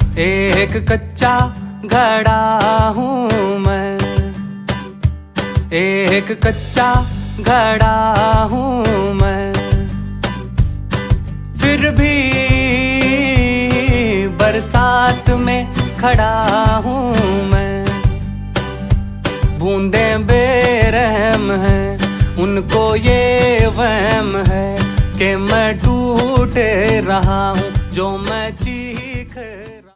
एक कच्चा घड़ा हूँ मैं, एक कच्चा घड़ा हूँ मैं, फिर भी बरसात में खड़ा हूँ मैं। बूंदें बेरहम हैं, उनको ये वहम है कि मैं टूट रहा हूँ जो मैं ची